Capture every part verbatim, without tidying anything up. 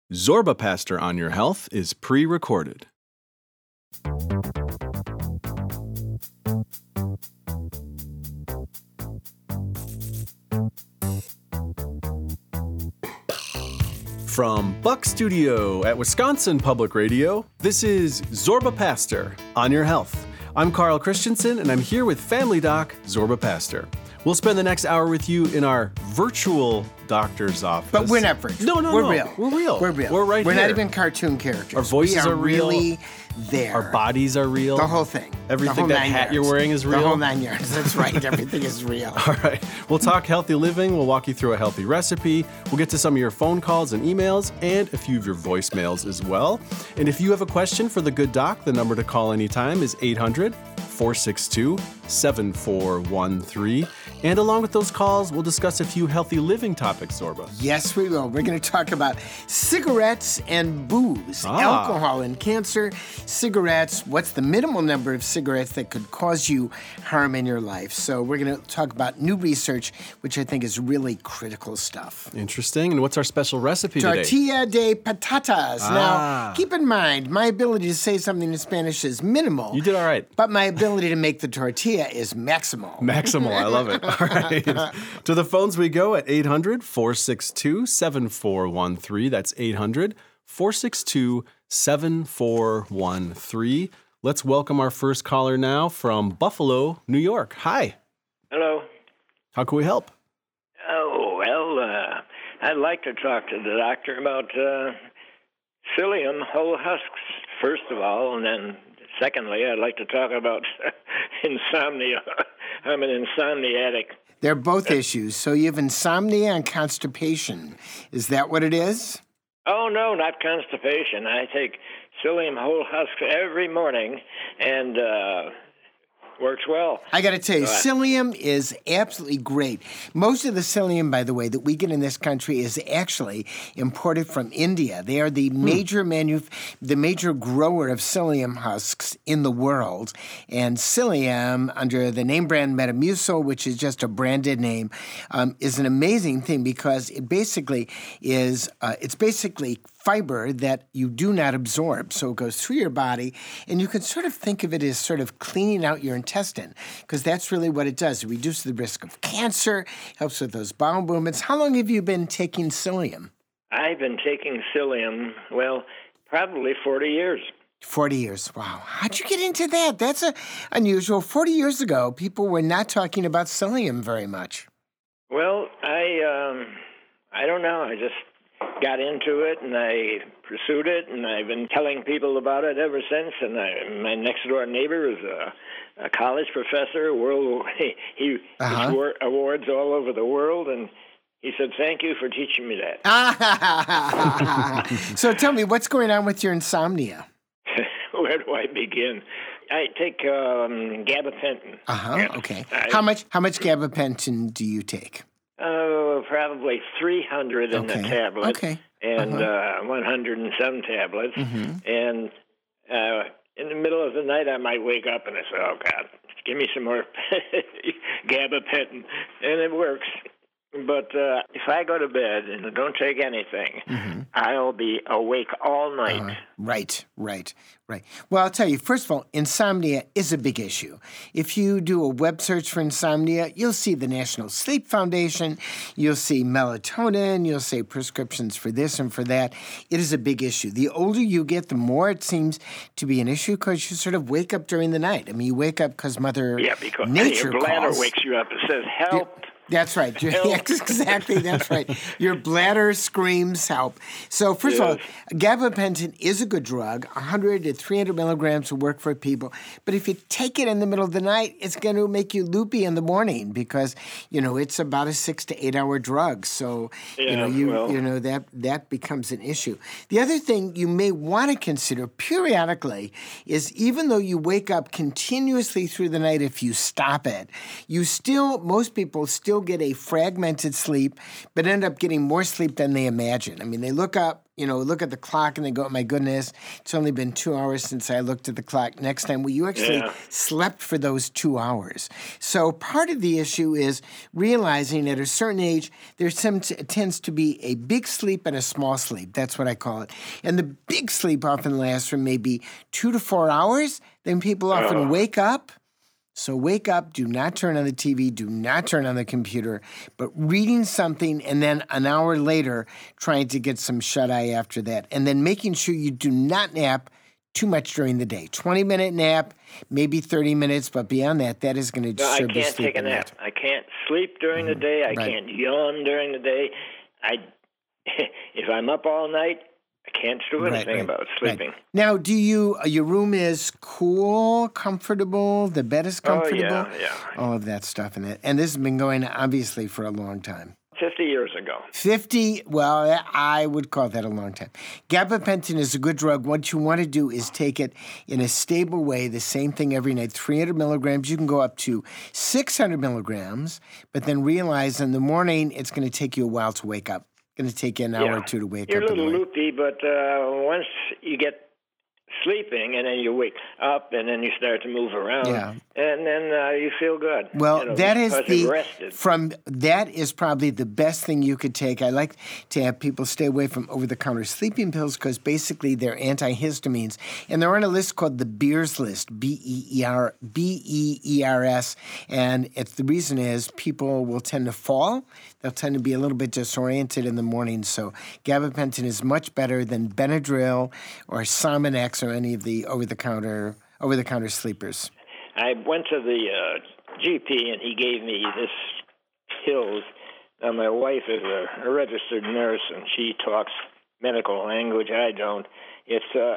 Zorba Pastor on Your Health is pre-recorded. From Buck Studio at Wisconsin Public Radio, this is Zorba Pastor on Your Health. I'm Carl Christensen, and I'm here with Family Doc Zorba Pastor. We'll spend the next hour with you in our virtual doctor's office. But we're not virtual. No, no, we're no. real. We're real. We're real. We're right we're here. We're not even cartoon characters. Our voices we are, are real. really there. Our bodies are real. The whole thing. Everything, that hat yards. you're wearing is real. The whole nine yards. That's right. Everything is real. All right. We'll talk healthy living. We'll walk you through a healthy recipe. We'll get to some of your phone calls and emails and a few of your voicemails as well. And if you have a question for the good doc, the number to call anytime is eight hundred, four six two, seven four one three. And along with those calls, we'll discuss a few healthy living topics, Zorba. Yes, we will. We're going to talk about cigarettes and booze, Ah. alcohol and cancer, cigarettes, what's the minimal number of cigarettes that could cause you harm in your life. So we're going to talk about new research, which I think is really critical stuff. Interesting. And what's our special recipe today? Tortilla de patatas. Ah. Now, keep in mind, my ability to say something in Spanish is minimal. You did all right. But my ability to make the tortilla is maximal. Maximal. I love it. All right. To the phones we go at eight hundred, four six two, seven four one three. That's eight hundred, four six two, seven four one three. Let's welcome our first caller now from Buffalo, New York. Hi. Hello. How can we help? Oh, well, uh, I'd like to talk to the doctor about uh, psyllium whole husks, first of all, and then secondly, I'd like to talk about insomnia. I'm an insomniatic. They're both issues. So you have insomnia and constipation. Is that what it is? Oh, no, not constipation. I take psyllium whole husk every morning, and uh, works well. I got to tell you, psyllium is absolutely great. Most of the psyllium, by the way, that we get in this country is actually imported from India. They are the major manu- the major grower of psyllium husks in the world. And psyllium, under the name brand Metamucil, which is just a branded name, um, is an amazing thing because it basically is, uh, it's basically fiber that you do not absorb. So it goes through your body, and you can sort of think of it as sort of cleaning out your intestine, because that's really what it does. It reduces the risk of cancer, helps with those bowel movements. How long have you been taking psyllium? I've been taking psyllium, well, probably forty years. forty years. Wow. How'd you get into that? That's a, unusual. forty years ago, people were not talking about psyllium very much. Well, I, um, I don't know. I just got into it, and I pursued it, and I've been telling people about it ever since. And I, my next-door neighbor is a, a college professor. World, he he Uh-huh. gets war- awards all over the world, and he said, "Thank you for teaching me that." So tell me, what's going on with your insomnia? Where do I begin? I take um, gabapentin. Uh-huh, Yes. okay. I- How much How much gabapentin do you take? Oh, probably three hundred in Okay. a tablet. Okay. And Uh-huh. uh, one hundred and some tablets. Mhm. And uh, in the middle of the night, I might wake up and I say, "Oh God, give me some more gabapentin," and it works. But uh, if I go to bed and don't take anything, Mm-hmm. I'll be awake all night. Uh, right, right, right. Well, I'll tell you, first of all, insomnia is a big issue. If you do a web search for insomnia, you'll see the National Sleep Foundation, you'll see melatonin, you'll see prescriptions for this and for that. It is a big issue. The older you get, the more it seems to be an issue because you sort of wake up during the night. I mean, you wake up because Mother Yeah, because Nature your bladder calls. wakes you up and says, "Help." That's right. Help. Exactly, that's right. Your bladder screams help. So first of all, gabapentin is a good drug. one hundred to three hundred milligrams will work for people. But if you take it in the middle of the night, it's going to make you loopy in the morning because, you know, it's about a six to eight hour drug. So, you Yeah, know, you well. you know, that, that becomes an issue. The other thing you may want to consider periodically is even though you wake up continuously through the night, if you stop it, you still, most people still still get a fragmented sleep, but end up getting more sleep than they imagine. I mean, they look up, you know, look at the clock and they go, oh, my goodness, it's only been two hours since I looked at the clock. Next time, well, you actually Yeah. slept for those two hours. So part of the issue is realizing at a certain age, there some, tends to be a big sleep and a small sleep. That's what I call it. And the big sleep often lasts for maybe two to four hours. Then people often Oh. wake up. So wake up, do not turn on the T V, do not turn on the computer, but reading something and then an hour later trying to get some shut-eye after that. And then making sure you do not nap too much during the day. twenty-minute nap, maybe thirty minutes, but beyond that, that is going to No, I disturb your can't sleep. take a nap. I can't sleep during the day. I Right. can't yawn during the day. I, if I'm up all night, I can't do Right, anything right, about right. sleeping. Now, do you, uh, your room is cool, comfortable, the bed is Oh, comfortable? yeah, yeah. All of that stuff in it. And this has been going on, obviously, for a long time. Fifty years ago. fifty, well, I would call that a long time. Gabapentin is a good drug. What you want to do is take it in a stable way, the same thing every night, three hundred milligrams. You can go up to six hundred milligrams, but then realize in the morning it's going to take you a while to wake up. It's going to take you an hour Yeah. or two to wake You're up. a in the little morning. loopy, but uh, once you get sleeping and then you wake up and then you start to move around, Yeah. and then uh, you feel good. Well, you know, that is because you've the rested. from that is probably the best thing you could take. I like to have people stay away from over-the-counter sleeping pills because basically they're antihistamines, and they're on a list called the Beers list, B E E R B E E R S, and it's the reason is people will tend to fall. They'll tend to be a little bit disoriented in the morning. So gabapentin is much better than Benadryl or Sominex or any of the over-the-counter over-the-counter sleepers. I went to the uh, G P and he gave me this pills. Now, my wife is a, a registered nurse and she talks medical language. I don't. It's uh,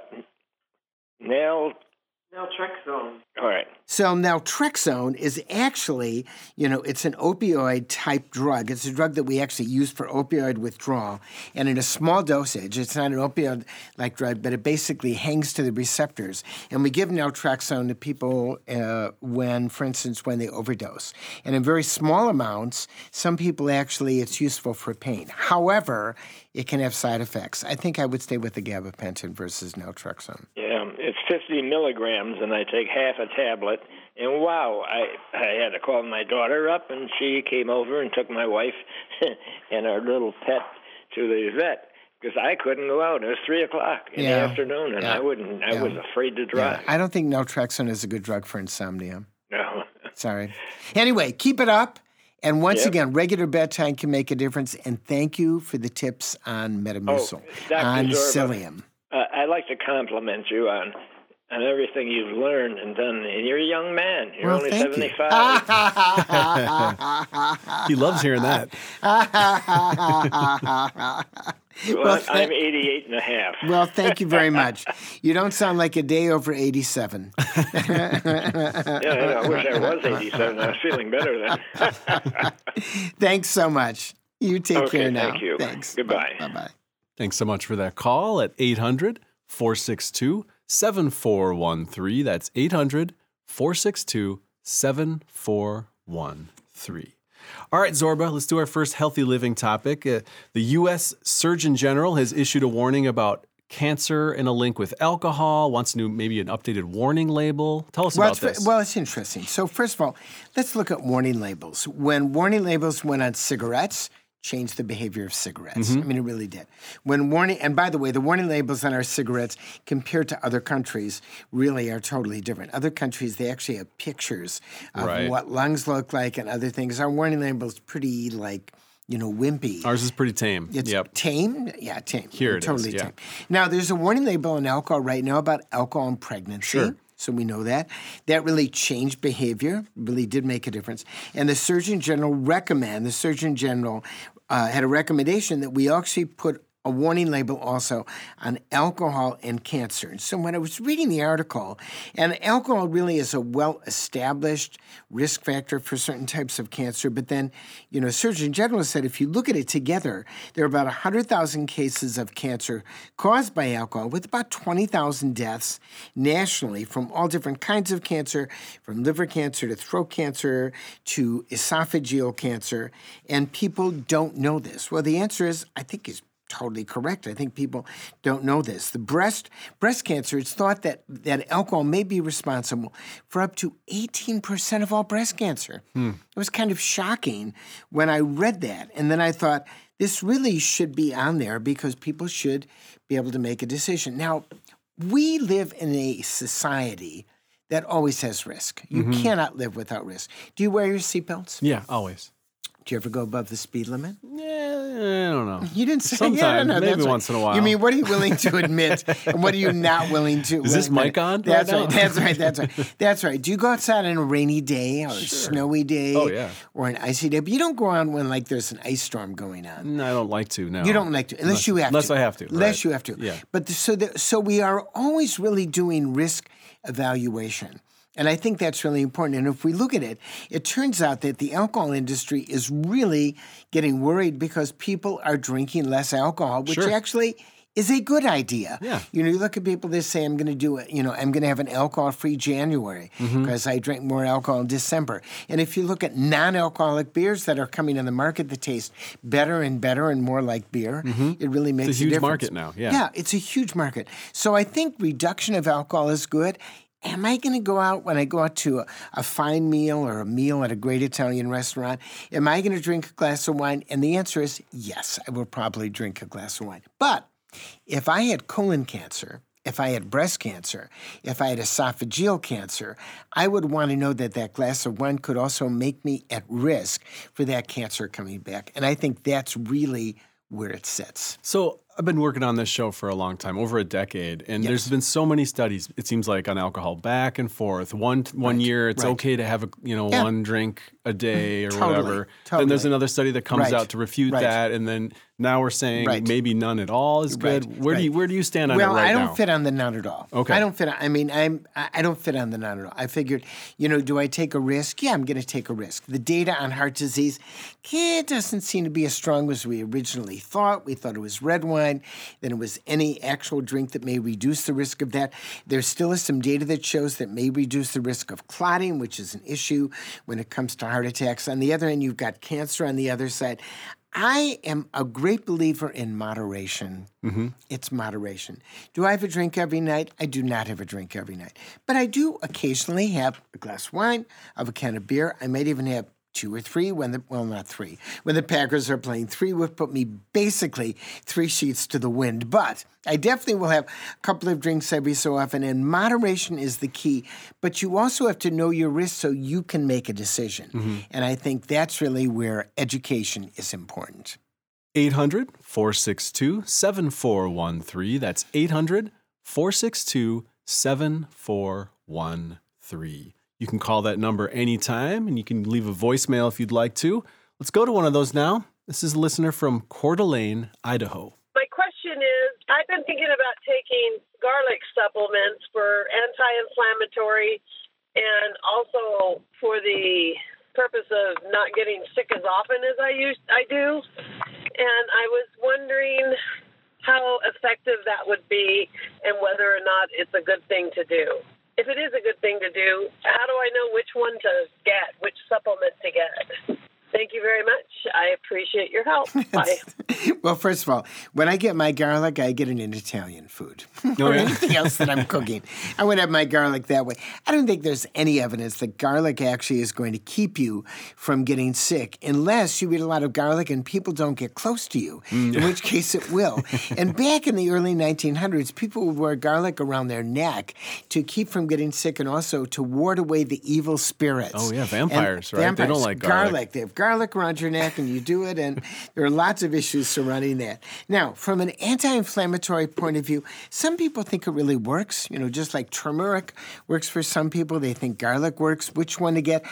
Nal. Naltrexone. All right. So naltrexone is actually, you know, it's an opioid type drug. It's a drug that we actually use for opioid withdrawal. And in a small dosage, it's not an opioid like drug, but it basically hangs to the receptors. And we give naltrexone to people uh, when, for instance, when they overdose. And in very small amounts, some people actually, it's useful for pain. However, it can have side effects. I think I would stay with the gabapentin versus naltrexone. Yeah, it's fifty milligrams, and I take half a tablet. And wow, I I had to call my daughter up, and she came over and took my wife and our little pet to the vet because I couldn't go out. It was three o'clock in Yeah. the afternoon, and Yeah. I wouldn't. I Yeah. was afraid to drive. Yeah, I don't think naltrexone is a good drug for insomnia. No. Sorry. Anyway, keep it up. And once Yep. again, regular bedtime can make a difference. And thank you for the tips on Metamucil, Oh, Doctor on Zorba. psyllium. Uh, I'd like to compliment you on on everything you've learned and done. And you're a young man. You're Well, only thank you. seventy-five. He loves hearing that. Well, Well, I'm thank- eighty-eight and a half. Well, thank you very much. You don't sound like a day over eighty-seven. Yeah, I wish I was eighty-seven. I was feeling better then. Thanks so much. You take Okay, care now. thank you. Thanks. Goodbye. Bye-bye. Thanks so much for that call at eight hundred, four six two, seven four one three. That's eight hundred, four six two, seven four one three. All right, Zorba, let's do our first healthy living topic. Uh, the U S Surgeon General has issued a warning about cancer and a link with alcohol, wants to do maybe an updated warning label. Tell us Well about it's, this. well, it's interesting. So first of all, let's look at warning labels. When warning labels went on cigarettes, changed the behavior of cigarettes. I mean, it really did. When warning, and by the way, the warning labels on our cigarettes compared to other countries really are totally different. Other countries, they actually have pictures of Right. what lungs look like and other things. Our warning label is pretty like, you know, wimpy. Ours is pretty tame. It's yep. tame? Yeah, tame. Here it is, totally yeah. tame. Now, there's a warning label on alcohol right now about alcohol and pregnancy. Sure. So we know that. That really changed behavior, really did make a difference. And the Surgeon General recommend, the Surgeon General uh, had a recommendation that we actually put a warning label also on alcohol and cancer. And so when I was reading the article, and alcohol really is a well-established risk factor for certain types of cancer, but then, you know, Surgeon General said if you look at it together, there are about one hundred thousand cases of cancer caused by alcohol, with about twenty thousand deaths nationally from all different kinds of cancer, from liver cancer to throat cancer to esophageal cancer, and people don't know this. Well, the answer is, I think, is totally correct. I think people don't know this. The breast breast cancer, it's thought that, that alcohol may be responsible for up to eighteen percent of all breast cancer. Hmm. It was kind of shocking when I read that. And then I thought, this really should be on there because people should be able to make a decision. Now, we live in a society that always has risk. You mm-hmm. cannot live without risk. Do you wear your seatbelts? Yeah, always. Do you ever go above the speed limit? Yeah, I don't know. You didn't say Sometimes, yeah, no, maybe that's once right. in a while. You mean, what are you willing to admit, and what are you not willing to? Is this mic on? That's right. right. That's right. That's right. That's right. Do you go outside on a rainy day or a Sure. snowy day? Oh, yeah. Or an icy day? But you don't go on when like there's an ice storm going on. No, I don't like to. No, You don't like to, unless, unless you have unless to. I have to. Unless right. you have to. Yeah. But the, so the, so we are always really doing risk evaluation. And I think that's really important. And if we look at it, it turns out that the alcohol industry is really getting worried because people are drinking less alcohol, which Sure. actually is a good idea. Yeah. You know, you look at people that say, I'm going to do it, you know, I'm going to have an alcohol-free January because mm-hmm. I drank more alcohol in December. And if you look at non-alcoholic beers that are coming on the market that taste better and better and more like beer, mm-hmm. it really makes a difference. It's a huge market now, yeah. Yeah, it's a huge market. So I think reduction of alcohol is good. Am I going to go out when I go out to a, a fine meal or a meal at a great Italian restaurant? Am I going to drink a glass of wine? And the answer is yes, I will probably drink a glass of wine. But if I had colon cancer, if I had breast cancer, if I had esophageal cancer, I would want to know that that glass of wine could also make me at risk for that cancer coming back. And I think that's really where it sits. So I've been working on this show for a long time, over a decade, and yes. there's been so many studies, it seems like, on alcohol back and forth. One one right. year, it's right. okay to have a you know yeah. one drink a day or totally. whatever. Totally. Then there's another study that comes right. out to refute right. that, and then now we're saying right. maybe none at all is good. Right. Where right. do you where do you stand on well, it right now? Well, I don't fit on the none at all. Okay. I don't fit on, I mean, I'm, I don't fit on the none at all. I figured, you know, do I take a risk? Yeah, I'm going to take a risk. The data on heart disease, it doesn't seem to be as strong as we originally thought. We thought it was red wine, then it was any actual drink that may reduce the risk of that. There still is some data that shows that may reduce the risk of clotting, which is an issue when it comes to heart attacks. On the other end, you've got cancer on the other side. I am a great believer in moderation. Mm-hmm. It's moderation. Do I have a drink every night? I do not have a drink every night. But I do occasionally have a glass of wine, of a can of beer. I might even have two or three when the, well, not three. When the Packers are playing, three would put me basically three sheets to the wind. But I definitely will have a couple of drinks every so often, and moderation is the key. But you also have to know your risk so you can make a decision. Mm-hmm. And I think that's really where education is important. eight hundred, four six two, seven four one three. That's eight hundred, four six two, seven four one three. You can call that number anytime, and you can leave a voicemail if you'd like to. Let's go to one of those now. This is a listener from Coeur d'Alene, Idaho. My question is, I've been thinking about taking garlic supplements for anti-inflammatory and also for the purpose of not getting sick as often as I used I do. And I was wondering how effective that would be and whether or not it's a good thing to do. If it is a good thing to do, how do I know which one to get, which supplement to get? Thank you very much. I appreciate your help. Bye. Well, first of all, when I get my garlic, I get it in Italian food oh, or yeah? anything else that I'm cooking. I would have my garlic that way. I don't think there's any evidence that garlic actually is going to keep you from getting sick unless you eat a lot of garlic and people don't get close to you, mm. in which case it will. And back in the early nineteen hundreds, people would wear garlic around their neck to keep from getting sick and also to ward away the evil spirits. Oh, yeah, vampires, and right? Vampires, they don't like garlic. garlic. They have garlic around your neck and you do it, and there are lots of issues surrounding that. Now, from an anti-inflammatory point of view, some people think it really works. You know, just like turmeric works for some people, they think garlic works. Which one to get?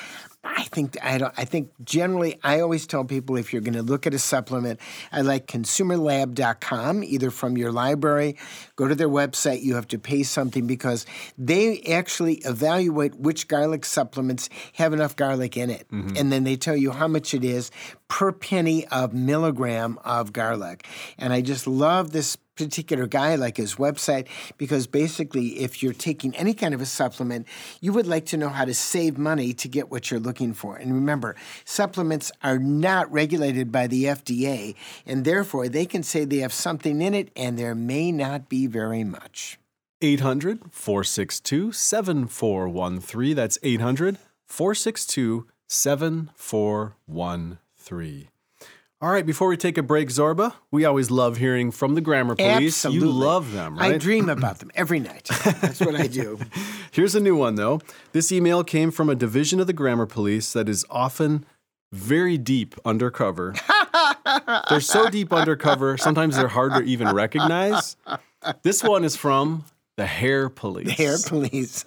I think I don't. I think generally, I always tell people if you're going to look at a supplement, I like consumer lab dot com, either from your library, go to their website. You have to pay something because they actually evaluate which garlic supplements have enough garlic in it, mm-hmm. and then they tell you how much it is per penny of milligram of garlic. And I just love this particular guy, like his website, because basically if you're taking any kind of a supplement, you would like to know how to save money to get what you're looking for. And remember, supplements are not regulated by the F D A, and therefore they can say they have something in it, and there may not be very much. eight hundred, four six two, seven four one three. That's eight hundred, four six two, seven four one three. All right, before we take a break, Zorba, we always love hearing from the Grammar Police. Absolutely. You love them, right? I dream about them every night. That's what I do. Here's a new one, though. This email came from a division of the Grammar Police that is often very deep undercover. They're so deep undercover, sometimes they're hard to even recognize. This one is from the Hair Police. The Hair Police.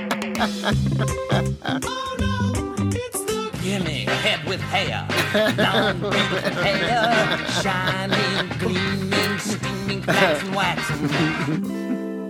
Give me a head with hair, long beautiful hair, shining, gleaming, steaming, flaxen, waxen.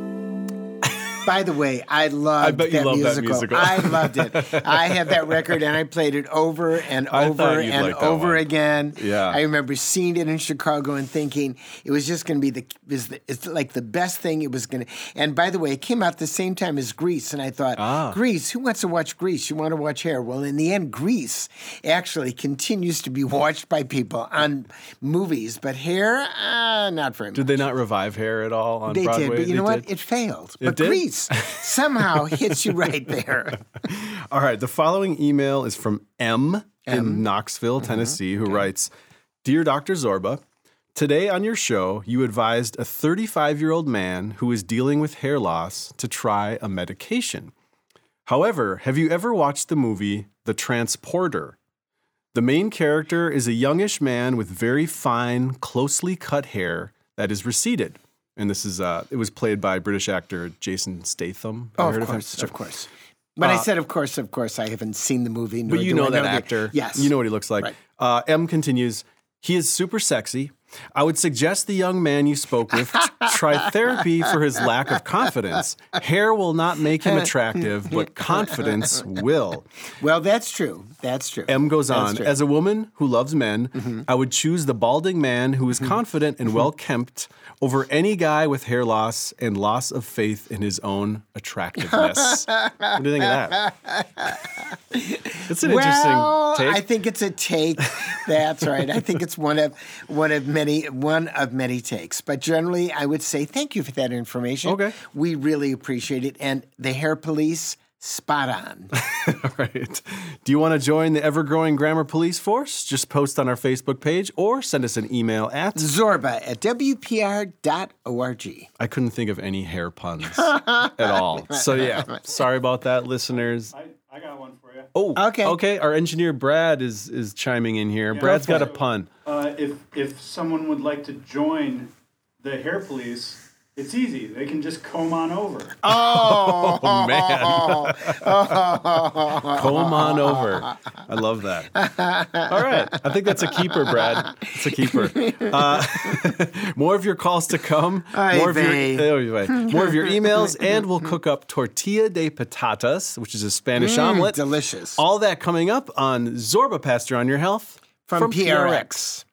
By the way, I loved I bet you that, love musical. that musical. I loved it. I had that record, and I played it over and I over thought you'd and like that over one. again. Yeah. I remember seeing it in Chicago and thinking it was just going to be the, was the it's like the best thing. It was going to. And by the way, it came out the same time as Grease, and I thought, Ah. Grease. Who wants to watch Grease? You want to watch Hair? Well, in the end, Grease actually continues to be watched by people on movies, but Hair, uh, not very much. Did they not revive Hair at all on They Broadway? did, but you They know what? did? It failed. It but did? Grease somehow hits you right there. All right, the following email is from M, M. in Knoxville, Tennessee, who writes, Dear Doctor Zorba, today on your show, you advised a thirty-five-year-old man who is dealing with hair loss to try a medication. However, have you ever watched the movie The Transporter? The main character is a youngish man with very fine, closely cut hair that is receded. And this is, uh, it was played by British actor Jason Statham. Have Oh, you of heard course, him? of course. When I Uh, said of course, of course, I haven't seen the movie. Nor But you do know I that the- actor. Yes. You know what he looks like. Right. Uh, M continues, he is super sexy. I would suggest the young man you spoke with t- try therapy for his lack of confidence. Hair will not make him attractive, but confidence will. Well, that's true. That's true. M goes That's on, true. as a woman who loves men, Mm-hmm. I would choose the balding man who is confident and well-kempt over any guy with hair loss and loss of faith in his own attractiveness. What do you think of that? It's an well, interesting take. I think it's a take. That's right. I think it's one of one of many one of many takes. But generally, I would say thank you for that information. Okay. We really appreciate it. And the Hair Police, spot on. All right. Do you want to join the ever-growing Grammar Police force? Just post on our Facebook page or send us an email at... Zorba at W P R dot org. I couldn't think of any hair puns at all. So yeah, sorry about that, listeners. I, I got one for you. Oh, Okay. Okay, our engineer Brad is is chiming in here. Brad's got a pun. Uh, if if someone would like to join the Hair Police, it's easy. They can just comb on over. Oh, Oh, man. Comb on over. I love that. All right. I think that's a keeper, Brad. It's a keeper. Uh, more of your calls to come. Ay More of, your, vey. oh, right. more of your emails, and we'll cook up tortilla de patatas, which is a Spanish omelet. delicious. All that coming up on Zorba Pastor on Your Health From, P R X.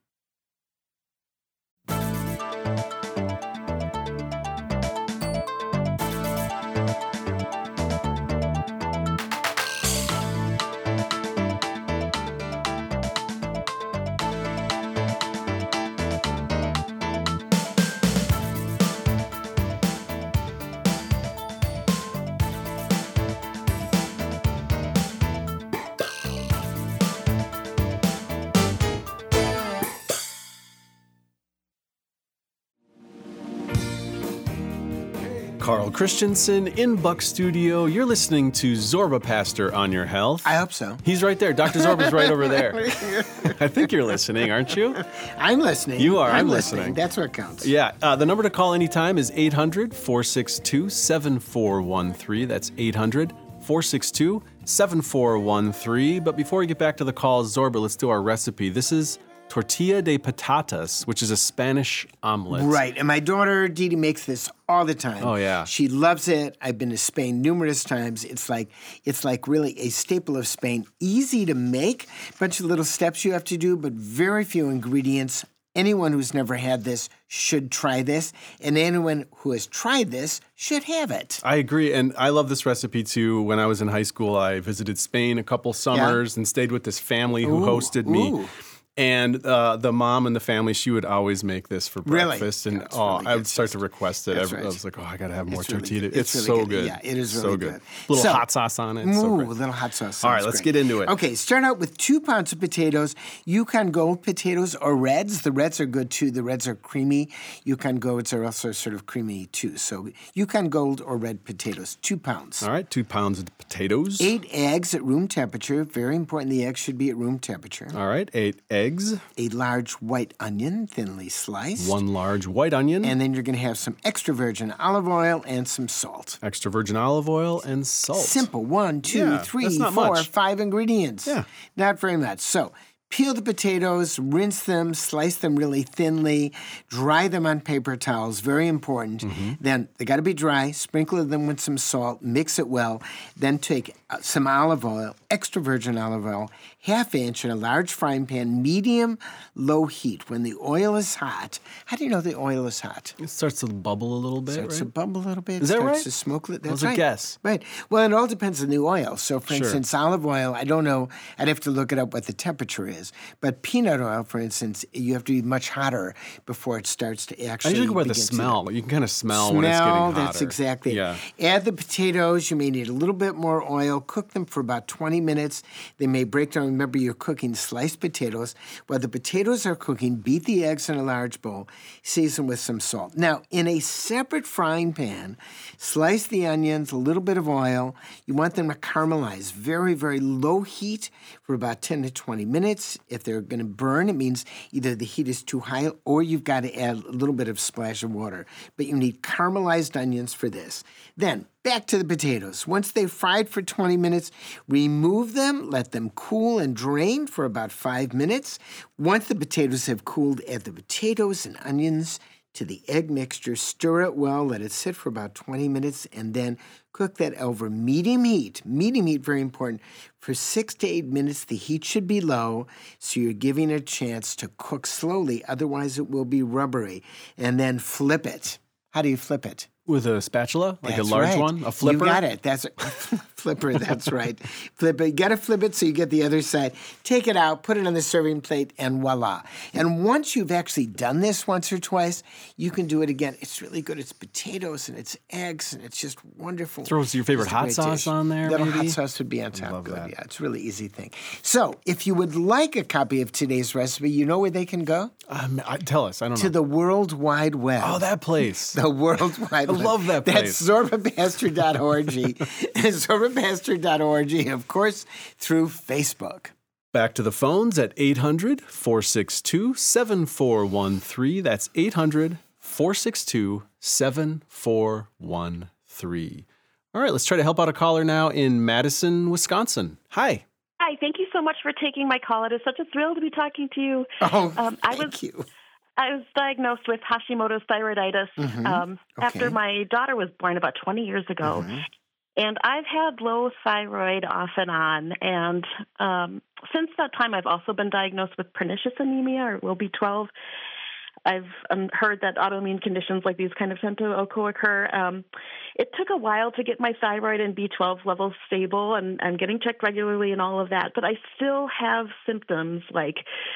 Carl Christensen in Buck Studio. You're listening to Zorba Pastor on Your Health. I hope so. He's right there. Doctor Zorba's right over there. I think you're listening, aren't you? I'm listening. You are. I'm, I'm listening. listening. That's what counts. Yeah. Uh, the number to call anytime is eight hundred, four six two, seven four one three. That's eight hundred, four six two, seven four one three. But before we get back to the calls, Zorba, let's do our recipe. This is tortilla de patatas, which is a Spanish omelet. Right, and my daughter Didi makes this all the time. Oh, yeah. She loves it. I've been to Spain numerous times. It's like it's like really a staple of Spain. Easy to make, bunch of little steps you have to do, but very few ingredients. Anyone who's never had this should try this, and anyone who has tried this should have it. I agree, and I love this recipe too. When I was in high school, I visited Spain a couple summers and stayed with this family who Ooh, hosted me. ooh. And uh, the mom and the family, she would always make this for Really? breakfast. And That's oh, really I would good start stuff. to request it. That's Every, right. I was like, oh, I got to have more It's really tortilla. good. It's, It's so really good. good. Yeah, it is so really good. good. Little So- hot sauce on it. Ooh, so a great. little hot sauce. All right, sounds let's great. get into it. Okay, start out with two pounds of potatoes. Yukon Gold potatoes or Reds. The Reds are good too. The Reds are creamy. Yukon Golds are also sort of creamy too. So Yukon Gold or red potatoes, two pounds. All right, two pounds of potatoes. Eight eggs at room temperature. Very important. The eggs should be at room temperature. All right, eight eggs. A large white onion, thinly sliced. One large white onion. And then you're going to have some extra virgin olive oil and some salt. extra virgin olive oil and salt. Simple. One, two, Yeah, three, that's not four, much. five ingredients. Yeah. Not very much. So peel the potatoes, rinse them, slice them really thinly, dry them on paper towels, very important. Mm-hmm. Then they got to be dry, sprinkle them with some salt, mix it well, then take uh, some olive oil, extra virgin olive oil, half inch in a large frying pan, medium low heat. When the oil is hot, how do you know the oil is hot? It starts to bubble a little bit, Starts right? to bubble a little bit. Is that starts right? to smoke a little. That's was a right. guess. Right. Well, it all depends on the oil. So, for Sure. instance, olive oil, I don't know. I'd have to look it up what the temperature is. But peanut oil, for instance, you have to be much hotter before it starts to I actually usually go by the begin to- smell. You can kind of smell, Smell, when it's getting hotter. that's exactly it. Yeah. Add the potatoes. You may need a little bit more oil. Cook them for about twenty minutes. They may break down. Remember, you're cooking sliced potatoes. While the potatoes are cooking, beat the eggs in a large bowl. Season with some salt. Now, in a separate frying pan, slice the onions, a little bit of oil. You want them to caramelize. Very, very low heat for about ten to twenty minutes. If they're going to burn, it means either the heat is too high or you've got to add a little bit of splash of water. But you need caramelized onions for this. Then, back to the potatoes. Once they've fried for twenty minutes, remove them, let them cool and drain for about five minutes. Once the potatoes have cooled, add the potatoes and onions to the egg mixture. Stir it well, let it sit for about twenty minutes, and then cook that over medium heat. Medium heat, very important. For six to eight minutes, the heat should be low, so you're giving it a chance to cook slowly. Otherwise, it will be rubbery. And then flip it. How do you flip it? With a spatula, like That's a large right. one, a flipper. You got it. That's flipper. That's right. Flip it. You got to flip it so you get the other side. Take it out, put it on the serving plate, and voila. And once you've actually done this once or twice, you can do it again. It's really good. It's potatoes and it's eggs and it's just wonderful. Throw your favorite It's a hot great sauce dish. on there, Little maybe? hot sauce would be on top. love Good. that. Yeah, it's a really easy thing. So, if you would like a copy of today's recipe, you know where they can go? Um, I, tell us. I don't To know. the World Wide Web. oh, that place. The World Wide I Web. love that That's place. zorba pastor dot org. zorba pastor dot org, and of course, through Facebook. Back to the phones at eight hundred, four six two, seven four one three. That's eight hundred, four six two, seven four one three. All right, let's try to help out a caller now in Madison, Wisconsin. Hi. Hi, thank you so much for taking my call. It is such a thrill to be talking to you. Oh, Um, I thank was- you. I was diagnosed with Hashimoto's thyroiditis Mhm. um, Okay. after my daughter was born about twenty years ago. Mhm. And I've had low thyroid off and on. And um, since that time, I've also been diagnosed with pernicious anemia, or will be twelve. I've um, heard that autoimmune conditions like these kind of tend to co-occur. Um, it took a while to get my thyroid and B twelve levels stable, and I'm getting checked regularly and all of that. But I still have symptoms like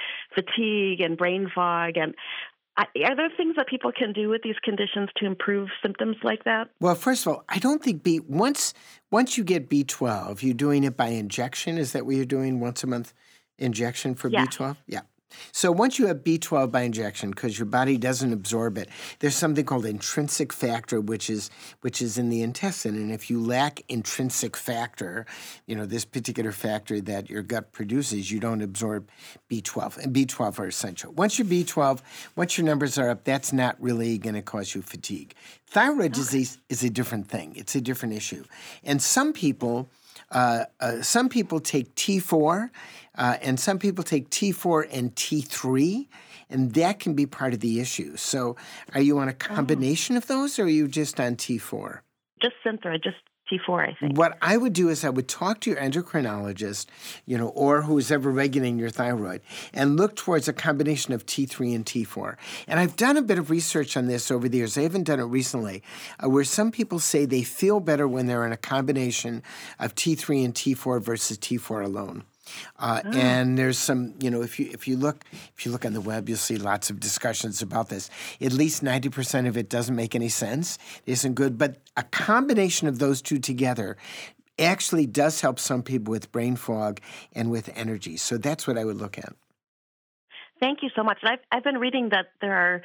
fatigue and brain fog. And I, are there things that people can do with these conditions to improve symptoms like that? Well, first of all, I don't think B once once you get B twelve, you're doing it by injection. Is that what you're doing? Once a month injection for Yeah. B twelve? Yeah. So once you have B twelve by injection, because your body doesn't absorb it, there's something called intrinsic factor, which is which is in the intestine. And if you lack intrinsic factor, you know, this particular factor that your gut produces, you don't absorb B twelve. And B twelve are essential. Once your B twelve, once your numbers are up, that's not really going to cause you fatigue. Thyroid disease is a different thing. It's a different issue. And some people uh, uh, some people take T four, uh, and some people take T four and T three, and that can be part of the issue. So are you on a combination oh. of those, or are you just on T four? Just Synthroid, just T four, I think. What I would do is I would talk to your endocrinologist, you know, or who's ever regulating your thyroid, and look towards a combination of T three and T four. And I've done a bit of research on this over the years. I haven't done it recently, uh, where some people say they feel better when they're in a combination of T three and T four versus T four alone. Uh, oh. And there's some, you know, if you if you look if you look on the web, you'll see lots of discussions about this. At least ninety percent of it doesn't make any sense. It isn't good. But a combination of those two together actually does help some people with brain fog and with energy. So that's what I would look at. Thank you so much. And I've I've been reading that there are,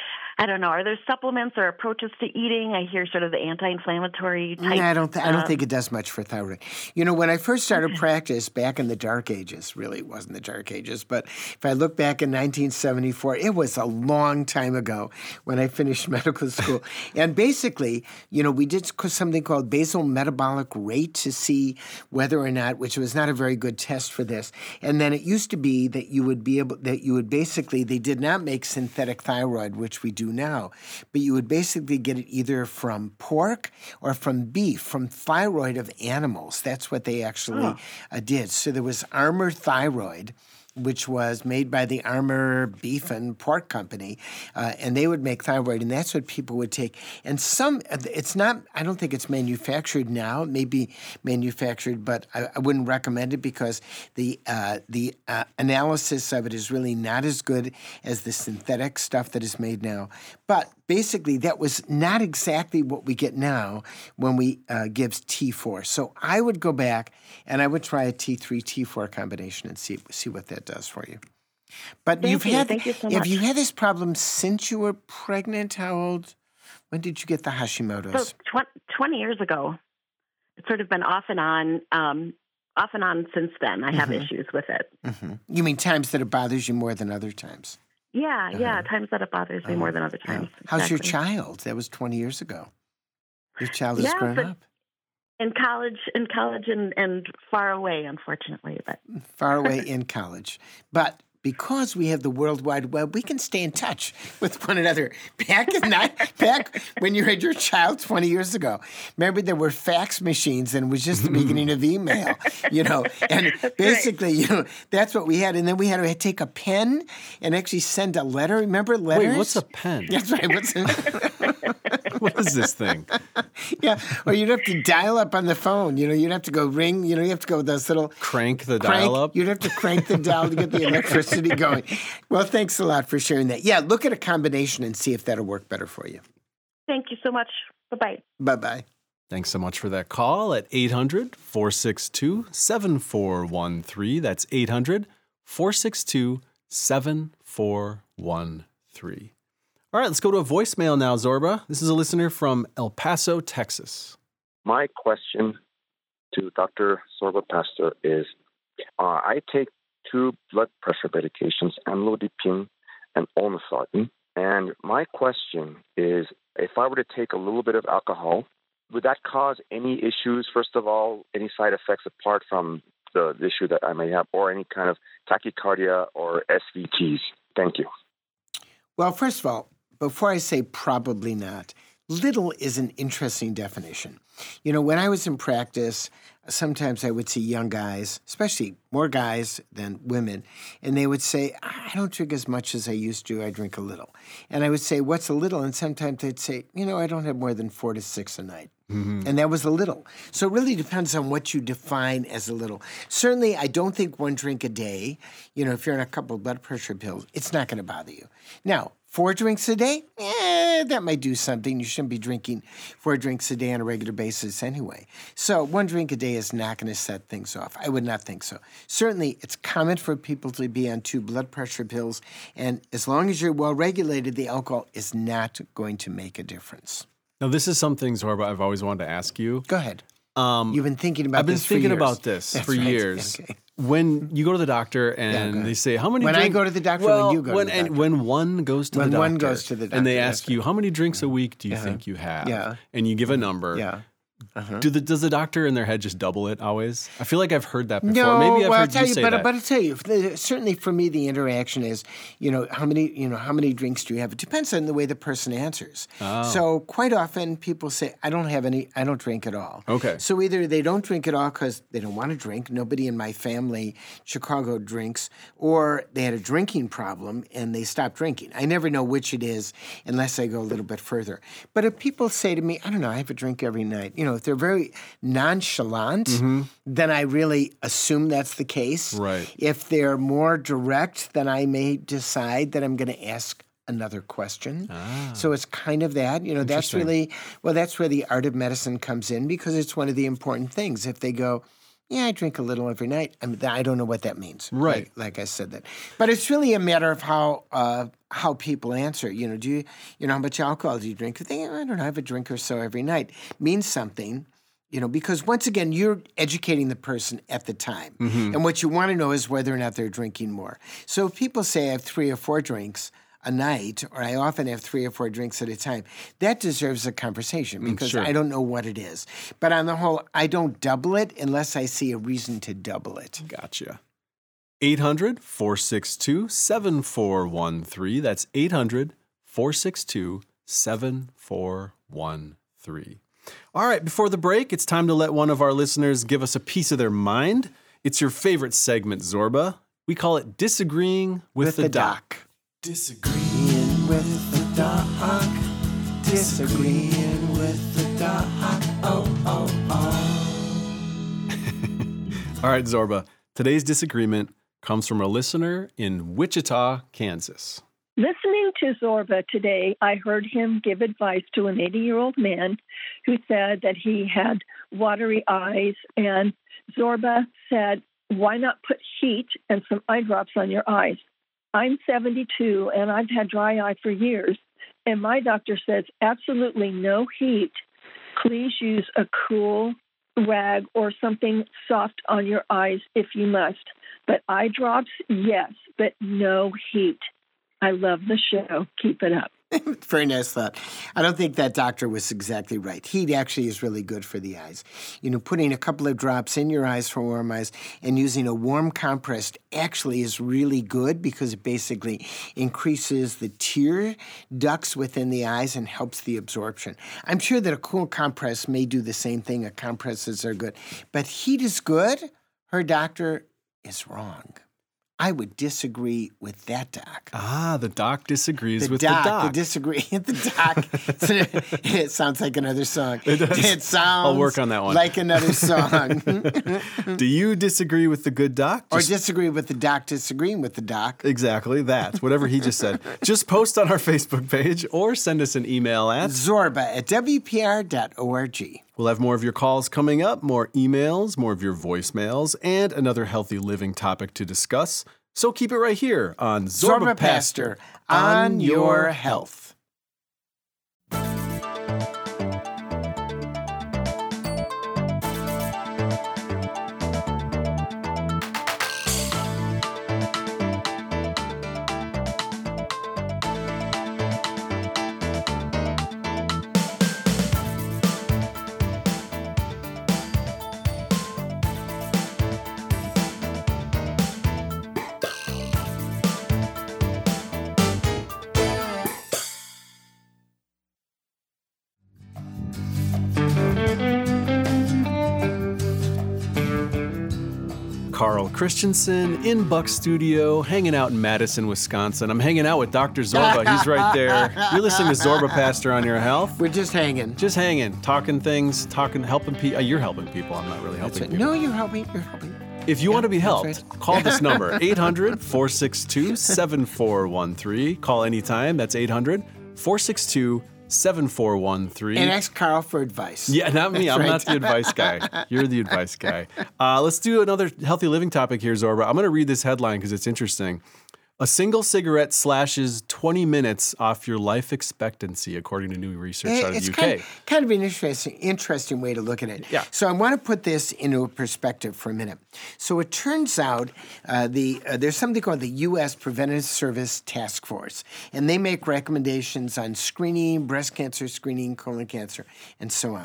I don't know, are there supplements or approaches to eating? I hear sort of the anti-inflammatory type. I don't, th- I don't um, think it does much for thyroid. You know, when I first started practice back in the dark ages, really it wasn't the dark ages, but if I look back in nineteen seventy-four, it was a long time ago when I finished medical school. And basically, you know, we did something called basal metabolic rate to see whether or not, which was not a very good test for this. And then it used to be that you would be able, that you would basically, they did not make synthetic thyroid, which we do now, but you would basically get it either from pork or from beef, from thyroid of animals. That's what they actually oh. uh, did. So there was Armour Thyroid, which was made by the Armour Beef and Pork Company, uh, and they would make thyroid, and that's what people would take. And some, it's not, I don't think it's manufactured now. It may be manufactured, but I, I wouldn't recommend it because the uh, the uh, analysis of it is really not as good as the synthetic stuff that is made now. But basically, that was not exactly what we get now when we uh, give T four. So I would go back and I would try a T three T four combination and see see what that does for you. But Thank you've you. had Thank you so have much. you had this problem since you were pregnant? How old? When did you get the Hashimoto's? So tw- twenty years ago. It's sort of been off and on, um, off and on since then. I have mm-hmm. issues with it. Mm-hmm. You mean times that it bothers you more than other times? Yeah, uh-huh. yeah, times that it bothers me uh-huh. more than other times. Uh-huh. How's exactly. your child? That was twenty years ago. Your child has yeah, grown but up. In college, in college, and, and far away, unfortunately. But far away in college, but because we have the World Wide Web, we can stay in touch with one another. Back in that, back when you had your child twenty years ago, remember there were fax machines, and it was just the beginning of email, you know. And basically, you know, that's what we had. And then we had to take a pen and actually send a letter. Remember letters? Wait, what's a pen? That's right. What's a What is this thing? Yeah, or you'd have to dial up on the phone. You know, you'd have to go ring. You know, you have to go with those little crank the crank, dial up. You'd have to crank the dial to get the electricity going. Well, thanks a lot for sharing that. Yeah, look at a combination and see if that'll work better for you. thank you so much. Bye bye. Bye bye. Thanks so much for that call at eight hundred, four six two, seven four one three. That's eight hundred, four six two, seven four one three. All right, let's go to a voicemail now, Zorba. This is a listener from El Paso, Texas. My question to Doctor Zorba Pastor is, uh, I take two blood pressure medications, amlodipine and olmesartan. And my question is, if I were to take a little bit of alcohol, would that cause any issues, first of all, any side effects apart from the issue that I may have, or any kind of tachycardia or S V Ts? Thank you. Well, first of all, before I say probably not, little is an interesting definition. You know, when I was in practice, sometimes I would see young guys, especially more guys than women, and they would say, I don't drink as much as I used to, I drink a little. And I would say, what's a little? And sometimes they'd say, you know, I don't have more than four to six a night. Mm-hmm. And that was a little. So it really depends on what you define as a little. Certainly, I don't think one drink a day, you know, if you're on a couple of blood pressure pills, it's not going to bother you. Now, four drinks a day? Eh, that might do something. You shouldn't be drinking four drinks a day on a regular basis anyway. So one drink a day is not going to set things off. I would not think so. Certainly, it's common for people to be on two blood pressure pills, and as long as you're well regulated, the alcohol is not going to make a difference. Now, this is something, Zorba, I've always wanted to ask you. Go ahead. Um, You've been thinking about I've been this thinking for years. about this That's for right. years. Okay. When you go to the doctor and Yeah, they say, how many When drinks? I go to the doctor, well, when you go when, to the and doctor. when one goes to When the doctor. one goes to the And they doctor, ask that's you, right. how many drinks a week do you Yeah. think you have? Yeah. And you give a number. Yeah. Uh-huh. Do the, does the doctor in their head just double it always? I feel like I've heard that before. No, Maybe I've well, heard I'll tell you you, say but, that. but I'll tell you, the, certainly for me, the interaction is, you know, how many, you know, how many drinks do you have? It depends on the way the person answers. Oh. So quite often people say, I don't have any, I don't drink at all. Okay. So either they don't drink at all because they don't want to drink. Nobody in my family, Chicago, drinks, or they had a drinking problem and they stopped drinking. I never know which it is unless I go a little bit further. But if people say to me, I don't know, I have a drink every night, you know, if they're very nonchalant, mm-hmm. then I really assume that's the case. Right. If they're more direct, then I may decide that I'm going to ask another question. Ah. So it's kind of that, you know, that's really, well, that's where the art of medicine comes in because it's one of the important things. If they go, yeah, I drink a little every night, I mean, I don't know what that means. Right. Like, like I said that. But it's really a matter of how uh, how people answer. You know, do you, you know, how much alcohol do you drink? You think, I don't know, I have a drink or so every night. Means something. You know, because once again, you're educating the person at the time. Mm-hmm. And what you want to know is whether or not they're drinking more. So if people say I have three or four drinks a night, or I often have three or four drinks at a time, that deserves a conversation because sure. I don't know what it is. But on the whole, I don't double it unless I see a reason to double it. Gotcha. eight hundred, four six two, seven four one three. That's eight hundred, four six two, seven four one three. All right, before the break, it's time to let one of our listeners give us a piece of their mind. It's your favorite segment, Zorba. We call it Disagreeing with, With the, the Doc. doc. Disagreeing with the doc. Disagreeing with the doc. Oh, oh, oh. All right, Zorba. Today's disagreement comes from a listener in Wichita, Kansas. Listening to Zorba today, I heard him give advice to an eighty-year-old man who said that he had watery eyes. And Zorba said, why not put heat and some eye drops on your eyes? I'm seventy-two, and I've had dry eye for years. And my doctor says absolutely no heat. Please use a cool rag or something soft on your eyes if you must. But eye drops, yes, but no heat. I love the show. Keep it up. Very nice thought. I don't think that doctor was exactly right. Heat actually is really good for the eyes. You know, putting a couple of drops in your eyes for warm eyes and using a warm compress actually is really good because it basically increases the tear ducts within the eyes and helps the absorption. I'm sure that a cool compress may do the same thing. A compresses are good. But heat is good. Her doctor is wrong. I would disagree with that doc. Ah, the doc disagrees the with doc, the doc. The disagree. The doc. It sounds like another song. It does. It sounds I'll work on that one. like another song. Do you disagree with the good doc? Or Just- disagree with the doc disagreeing with the doc. Exactly that. Whatever he just said. Just post on our Facebook page or send us an email at Zorba at W P R dot org. We'll have more of your calls coming up, more emails, more of your voicemails, and another healthy living topic to discuss. So keep it right here on Zorba, Zorba Pastor, Pastor, on your health. Carl Christensen in Buck Studio, hanging out in Madison, Wisconsin. I'm hanging out with Doctor Zorba. He's right there. You're listening to Zorba Pastor on your health. We're just hanging. Just hanging, talking things, talking, helping people. You're helping people. I'm not really helping Right. people. No, you're helping. You're helping. If you Yeah, want to be that's helped, right. call this number, eight hundred, four six two, seven four one three. Call anytime. That's eight hundred, four six two, seven four one three. And ask Carl for advice. Yeah, not me. That's I'm right. not the advice guy. You're the advice guy. Uh, let's do another healthy living topic here, Zorba. I'm going to read this headline because it's interesting. A single cigarette slashes twenty minutes off your life expectancy, according to new research out of It's the U K. kind of, kind of an interesting, interesting way to look at it. Yeah. So I want to put this into a perspective for a minute. So it turns out uh, the uh, there's something called the U S Preventive Service Task Force, and they make recommendations on screening, breast cancer screening, colon cancer, and so on.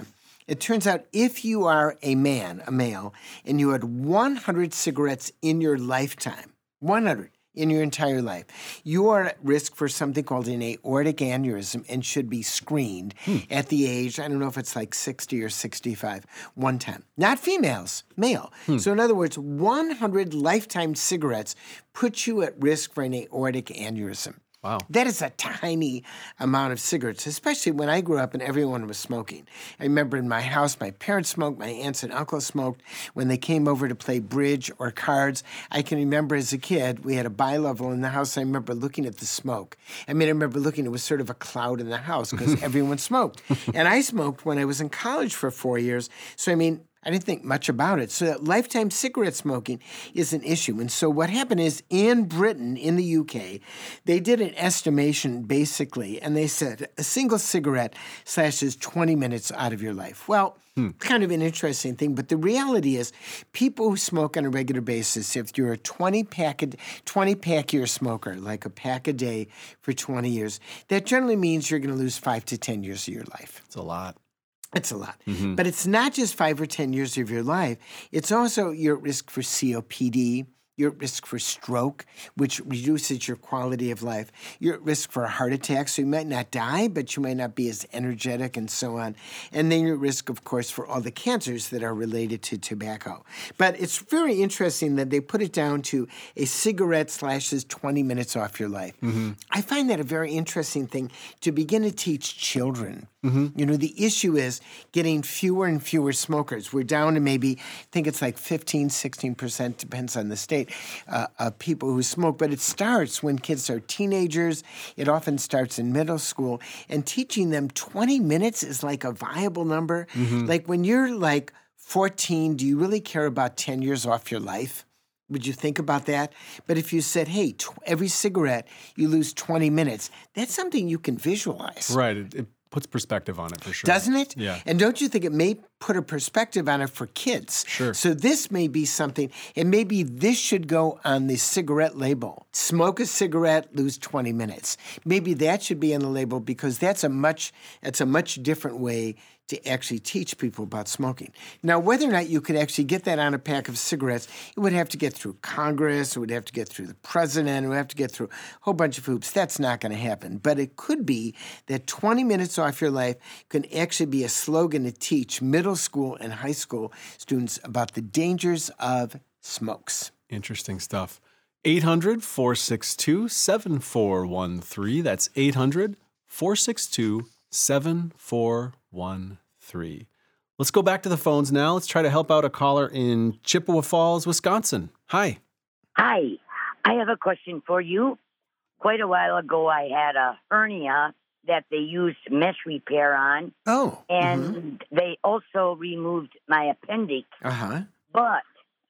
It turns out if you are a man, a male, and you had one hundred cigarettes in your lifetime, one hundred in your entire life, you are at risk for something called an aortic aneurysm and should be screened hmm. at the age, I don't know if it's like sixty or sixty-five, one time. Not females, male. Hmm. So in other words, one hundred lifetime cigarettes put you at risk for an aortic aneurysm. Wow. That is a tiny amount of cigarettes, especially when I grew up and everyone was smoking. I remember in my house, my parents smoked, my aunts and uncles smoked. When they came over to play bridge or cards, I can remember as a kid, we had a bi-level in the house. I remember looking at the smoke. I mean, I remember looking, it was sort of a cloud in the house because everyone smoked. And I smoked when I was in college for four years. So, I mean, I didn't think much about it. So that lifetime cigarette smoking is an issue. And so what happened is in Britain, in the U K, they did an estimation basically, and they said a single cigarette slashes twenty minutes out of your life. Well, hmm. kind of an interesting thing, but the reality is people who smoke on a regular basis, if you're a twenty-pack twenty-pack year smoker, like a pack a day for twenty years, that generally means you're going to lose five to ten years of your life. It's a lot. It's a lot. Mm-hmm. But it's not just five or ten years of your life. It's also you're at risk for C O P D. You're at risk for stroke, which reduces your quality of life. You're at risk for a heart attack, so you might not die, but you might not be as energetic and so on. And then you're at risk, of course, for all the cancers that are related to tobacco. But it's very interesting that they put it down to a cigarette slashes twenty minutes off your life. Mm-hmm. I find that a very interesting thing to begin to teach children. Mm-hmm. You know, the issue is getting fewer and fewer smokers. We're down to maybe, I think it's like fifteen, sixteen percent, depends on the state, uh, of people who smoke. But it starts when kids are teenagers. It often starts in middle school. And teaching them twenty minutes is like a viable number. Mm-hmm. Like when you're like fourteen, do you really care about ten years off your life? Would you think about that? But if you said, hey, tw- every cigarette, you lose twenty minutes, that's something you can visualize. Right. It, it puts perspective on it for sure. Doesn't it? Yeah. And don't you think it may put a perspective on it for kids? Sure. So this may be something, and maybe this should go on the cigarette label. Smoke a cigarette, lose twenty minutes. Maybe that should be on the label because that's a much, that's a much different way to actually teach people about smoking. Now, whether or not you could actually get that on a pack of cigarettes, it would have to get through Congress, it would have to get through the president, it would have to get through a whole bunch of hoops. That's not going to happen. But it could be that twenty minutes off your life can actually be a slogan to teach middle school and high school students about the dangers of smokes. Interesting stuff. eight hundred, four six two, seven four one three. That's eight hundred, four six two, seven four one three. Let's go back to the phones now. Let's try to help out a caller in Chippewa Falls, Wisconsin. Hi. Hi. I have a question for you. Quite a while ago, I had a hernia that they used mesh repair on. Oh. And mm-hmm. they also removed my appendix. Uh-huh. But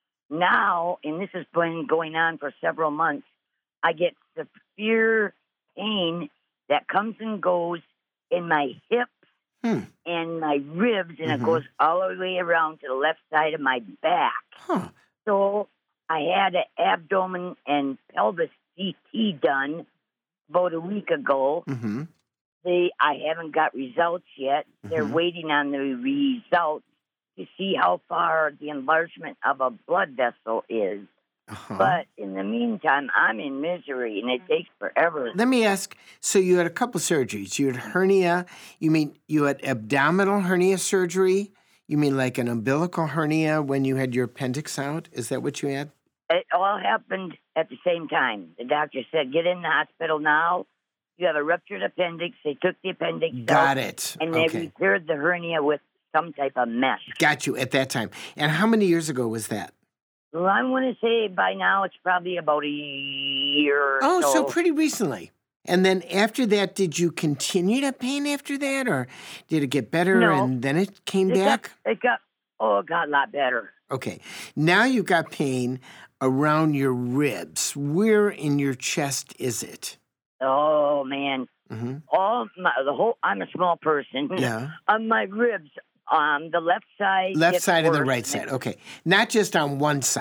now, and this has been going on for several months, I get severe pain that comes and goes in my hips hmm. and my ribs, and mm-hmm. it goes all the way around to the left side of my back. Huh. So I had an abdomen and pelvis C T done about a week ago. Mm-hmm. They, I haven't got results yet. Mm-hmm. They're waiting on the results to see how far the enlargement of a blood vessel is. Uh-huh. But in the meantime, I'm in misery, and it takes forever. Let me ask, so you had a couple surgeries. You had hernia. You mean you had abdominal hernia surgery? You mean like an umbilical hernia when you had your appendix out? Is that what you had? It all happened at the same time. The doctor said, get in the hospital now. You have a ruptured appendix. They took the appendix out. Got it. And they okay. repaired the hernia with some type of mesh. Got you at that time. And how many years ago was that? Well, I want to say by now it's probably about a year or oh, so. so pretty recently. And then after that, did you continue to pain after that, or did it get better no, and then it came it back? Got, it got, oh, it got a lot better. Okay. Now you got pain around your ribs. Where in your chest is it? Oh, man. Mm-hmm. All my, the whole, I'm a small person. Yeah. On my ribs, um, the left side. Left side and the worse. right side. Okay. Not just on one side.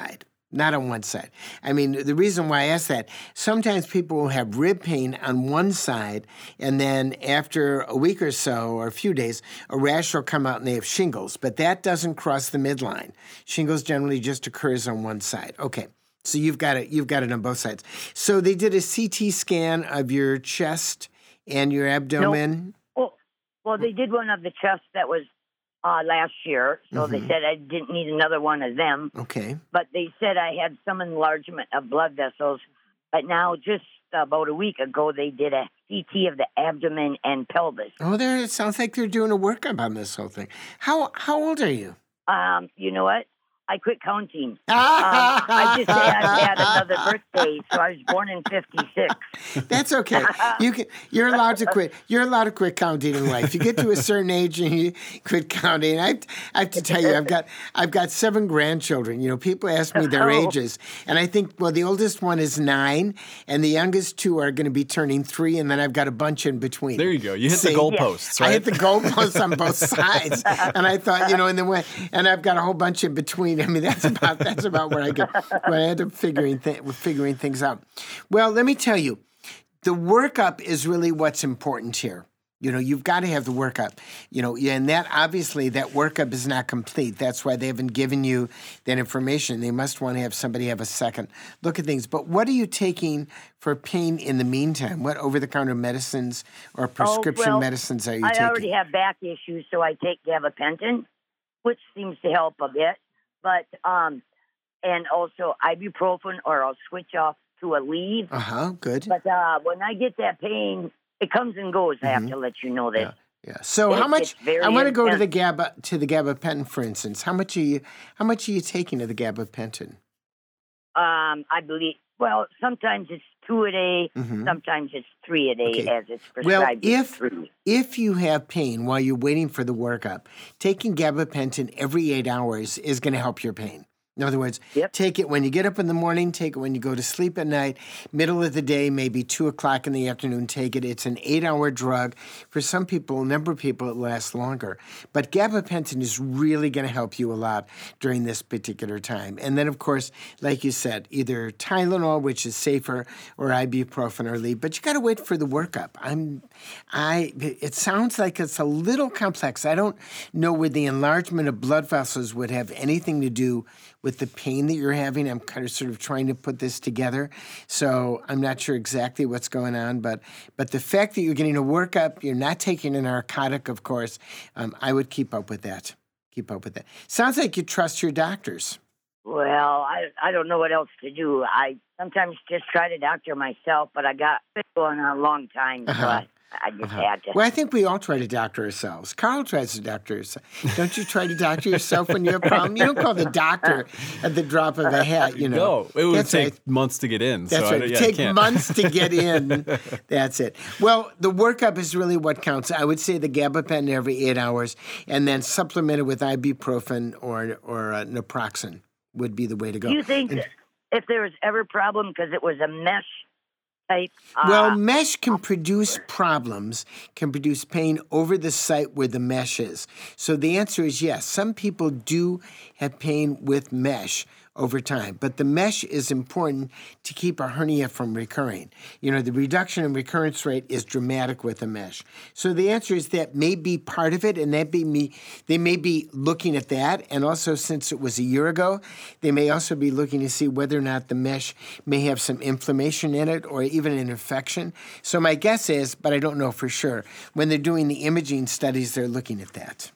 Not on one side. I mean, the reason why I ask that, sometimes people will have rib pain on one side, and then after a week or so, or a few days, a rash will come out and they have shingles. But that doesn't cross the midline. Shingles generally just occurs on one side. Okay, so you've got it. You've got it on both sides. So they did a C T scan of your chest and your abdomen. Nope. Well, well, they did one of the chest that was Uh, last year, so Mm-hmm. they said I didn't need another one of them. Okay. But they said I had some enlargement of blood vessels. But now, just about a week ago, they did a C T of the abdomen and pelvis. Oh, there. It sounds like they're doing a workup on this whole thing. How How old are you? Um, you know what? I quit counting. um, I just had, had another birthday, so I was born in fifty-six. That's okay. You can. You're allowed to quit. You're allowed to quit counting in life. You get to a certain age and you quit counting. I, I have to tell you, I've got I've got seven grandchildren. You know, people ask me their Oh. ages, and I think well, the oldest one is nine, and the youngest two are going to be turning three, and then I've got a bunch in between. There you go. You hit See? the goalposts, right? I hit the goalposts on both sides, and I thought, you know, and then when, and I've got a whole bunch in between. I mean, that's about that's about where I get where I end up figuring th- figuring things out. Well, let me tell you, the workup is really what's important here. You know, you've got to have the workup. You know, and that obviously that workup is not complete. That's why they haven't given you that information. They must want to have somebody have a second look at things. But what are you taking for pain in the meantime? What over-the-counter medicines or prescription oh, well, medicines are you I taking? I already have back issues, so I take gabapentin, which seems to help a bit. But, um, and also ibuprofen, or I'll switch off to a leave. Uh-huh, good. But uh, when I get that pain, it comes and goes. Mm-hmm. I have to let you know that. Yeah. Yeah. So it, how much? very I want to go to intense. the GABA to the gabapentin, for instance. How much are you? How much are you taking of the gabapentin? Um, I believe. Well, sometimes it's two a day. Mhm. Sometimes it's three a day, Okay. as it's Well, prescribed. as if three. if you have pain while you're waiting for the workup, taking gabapentin every eight hours is going to help your pain. In other words, Yep. take it when you get up in the morning, take it when you go to sleep at night, middle of the day, maybe two o'clock in the afternoon, take it. It's an eight-hour drug. For some people, a number of people, it lasts longer. But gabapentin is really going to help you a lot during this particular time. And then, of course, like you said, either Tylenol, which is safer, or ibuprofen or Aleve. But you got to wait for the workup. I'm, I. It sounds like it's a little complex. I don't know where the enlargement of blood vessels would have anything to do with the pain that you're having. I'm kind of sort of trying to put this together. So I'm not sure exactly what's going on, but but the fact that you're getting a workup, you're not taking a narcotic, of course, um, I would keep up with that. Keep up with that. Sounds like you trust your doctors. Well, I I don't know what else to do. I sometimes just try to doctor myself, but I got it going on a long time, so Uh-huh. I, I just Uh-huh. had to. Well, I think we all try to doctor ourselves. Carl tries to doctor himself. Don't you try to doctor yourself when you have a problem? You don't call the doctor at the drop of a hat, you know. No, it would That's take right. months to get in. That's so right. I, It yeah, I take can't. months to get in. That's it. Well, the workup is really what counts. I would say the gabapentin every eight hours, and then supplement it with ibuprofen or or uh, naproxen would be the way to go. Do you think And- if there was ever a problem because it was a mesh type? Uh, Well, mesh can produce problems, can produce pain over the site where the mesh is. So the answer is yes. Some people do have pain with mesh over time, but the mesh is important to keep a hernia from recurring. You know, the reduction in recurrence rate is dramatic with the mesh. So the answer is that may be part of it, and that be me. They may be looking at that, and also since it was a year ago, they may also be looking to see whether or not the mesh may have some inflammation in it or even an infection. So my guess is, but I don't know for sure, when they're doing the imaging studies, they're looking at that.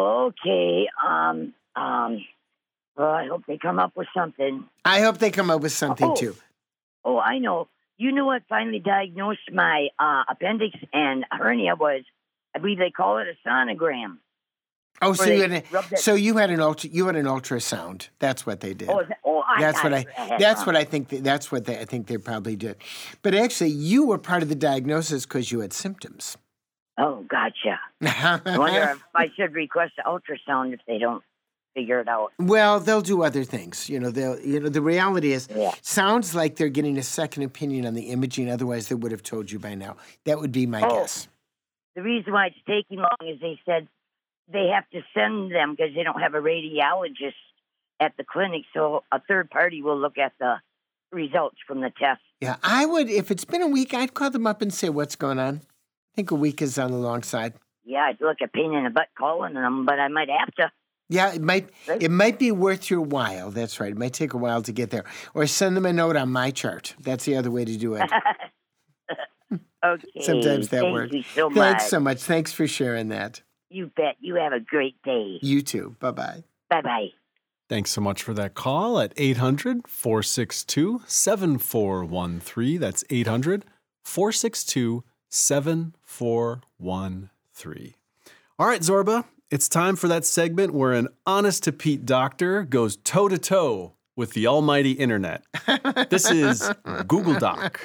Okay. Um. Um. Well, I hope they come up with something. I hope they come up with something Oh. too. Oh, I know. You know what finally diagnosed my uh, appendix and hernia was? I believe they call it a sonogram. Oh, Where so they you had a, rub that- so you had an ultra you had an ultrasound. That's what they did. Oh, is that, oh I, That's I, what I. I That's what I think. They, that's what they. I think they probably did. But actually, you were part of the diagnosis because you had symptoms. Oh, gotcha. I wonder if I should request an ultrasound if they don't figure it out. Well, they'll do other things. You know, they'll. You know, the reality is, Yeah. sounds like they're getting a second opinion on the imaging. Otherwise, they would have told you by now. That would be my Oh. guess. The reason why it's taking long is they said they have to send them because they don't have a radiologist at the clinic, so a third party will look at the results from the test. Yeah, I would, if it's been a week, I'd call them up and say what's going on. I think a week is on the long side. Yeah, I'd look a pain in the butt calling them, but I might have to. Yeah, it might it might be worth your while. That's right. It might take a while to get there. Or send them a note on my chart. That's the other way to do it. Okay. Sometimes that Thank works. you so Thanks much. so much. Thanks for sharing that. You bet. You have a great day. You too. Bye-bye. Bye-bye. Thanks so much for that call at eight hundred, four six two, seven four one three. That's eight hundred, four six two, seven four one three. All right, Zorba, it's time for that segment where an honest-to-Pete doctor goes toe-to-toe with the almighty internet. This is Google Doc.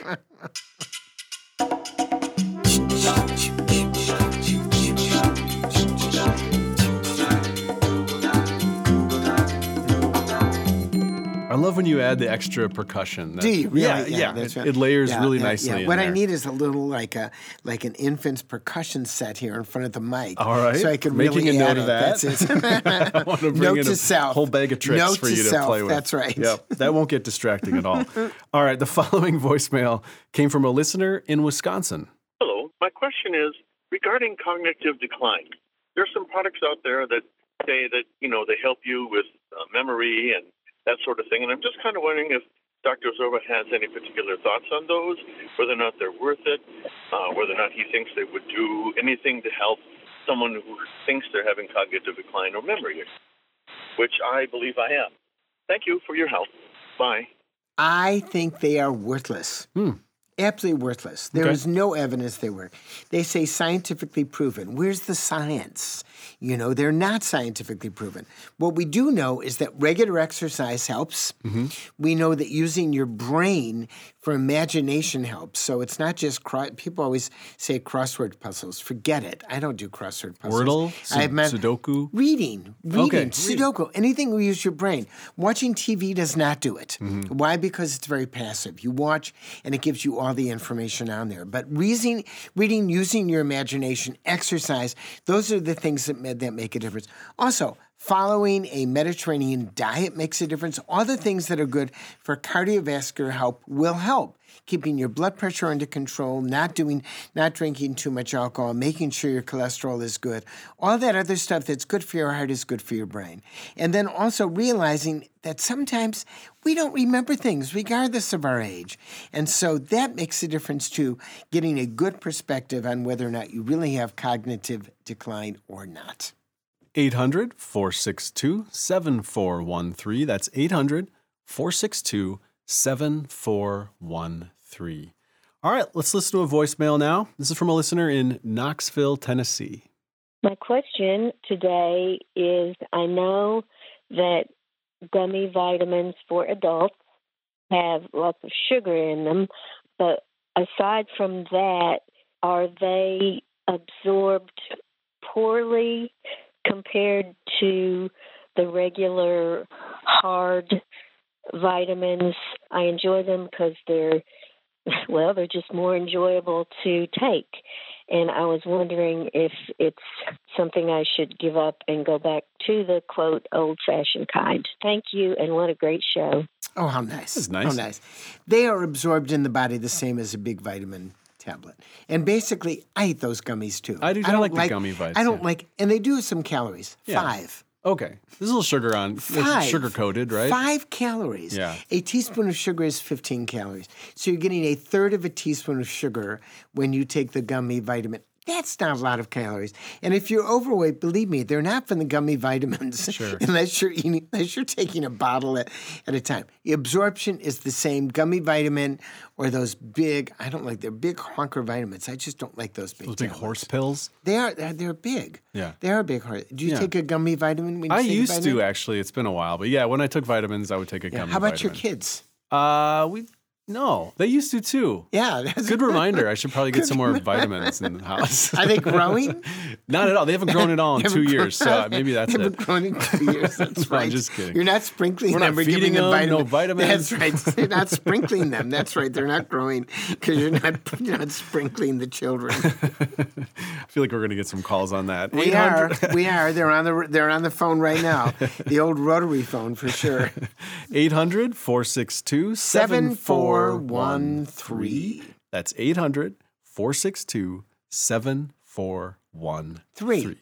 I love when you add the extra percussion. Do you really? Yeah, yeah. That's it, right. it layers Yeah, really yeah, nicely yeah. in What there. I need is a little like a like an infant's percussion set here in front of the mic. All right. So I could Making really a note add of it. that. That's it. I want to bring Note in to a self. whole bag of tricks Note for to you to self. play with. That's right. Yep. That won't get distracting at all. All right. The following voicemail came from a listener in Wisconsin. Hello. My question is regarding cognitive decline. There's some products out there that say that, you know, they help you with uh, memory and that sort of thing. And I'm just kind of wondering if Doctor Zorba has any particular thoughts on those, whether or not they're worth it, uh, whether or not he thinks they would do anything to help someone who thinks they're having cognitive decline or memory issues, which I believe I am. Thank you for your help. Bye. I think they are worthless. Hmm. Absolutely worthless. There Okay. is no evidence they work. They say scientifically proven. Where's the science? You know, they're not scientifically proven. What we do know is that regular exercise helps. Mm-hmm. We know that using your brain for imagination helps. So it's not just, cro- people always say crossword puzzles. Forget it. I don't do crossword puzzles. Wordle, Su- I have met- Sudoku. Reading, reading, Okay, Sudoku, anything we use your brain. Watching T V does not do it. Mm-hmm. Why? Because it's very passive. You watch and it gives you all the information on there. But reading, reading, using your imagination, exercise, those are the things that, ma- that make a difference. Also, following a Mediterranean diet makes a difference. All the things that are good for cardiovascular health will help. Keeping your blood pressure under control, not doing, not drinking too much alcohol, making sure your cholesterol is good. All that other stuff that's good for your heart is good for your brain. And then also realizing that sometimes we don't remember things regardless of our age. And so that makes a difference too, getting a good perspective on whether or not you really have cognitive decline or not. eight hundred, four six two, seven four one three. That's eight hundred, four six two, seven four one three. All right, let's listen to a voicemail now. This is from a listener in Knoxville, Tennessee. My question today is, I know that gummy vitamins for adults have lots of sugar in them, but aside from that, are they absorbed poorly compared to the regular hard vitamins? I enjoy them because they're, well, they're just more enjoyable to take. And I was wondering if it's something I should give up and go back to the, quote, old-fashioned kind. Thank you, and what a great show. Oh, how nice. That's nice. How nice. They are absorbed in the body the same as a big vitamin tablet. And basically, I eat those gummies too. I do. I, like the gummy vitamins. I don't yeah. like, and they do have some calories. Yeah. Five. Okay. There's a little sugar on. Five. Sugar coated, right? Five calories. Yeah. A teaspoon of sugar is fifteen calories. So you're getting a third of a teaspoon of sugar when you take the gummy vitamin. That's not a lot of calories. And if you're overweight, believe me, they're not from the gummy vitamins Sure. unless you're eating, unless you're taking a bottle at, at a time. The absorption is the same. Gummy vitamin or those big, I don't like, they're big honker vitamins. I just don't like those big Those big tablets. horse pills. They are, they're, they're big. Yeah. They are big horse. Do you Yeah. take a gummy vitamin when you I take a used vitamin? to, actually. It's been a while. But yeah, when I took vitamins, I would take a Yeah. gummy How about your vitamin. kids? Uh, we No, they used to too. Yeah. That's Good reminder. I should probably get some more vitamins in the house. Are they growing? Not at all. They haven't grown at all in They two haven't years, grown- so maybe that's they it. haven't grown in two years. That's No, right. I'm just kidding. You're not sprinkling We're them. not We're feeding giving them, no vitamin- vitamins. That's right. You're not sprinkling them. That's right. They're not growing because you're not, you're not sprinkling the children. I feel like we're going to get some calls on that. We are. We are. They're on the they're on the phone right now. The old rotary phone for sure. eight hundred, four six two, seven four one three. That's eight hundred, four six two, seven four one three.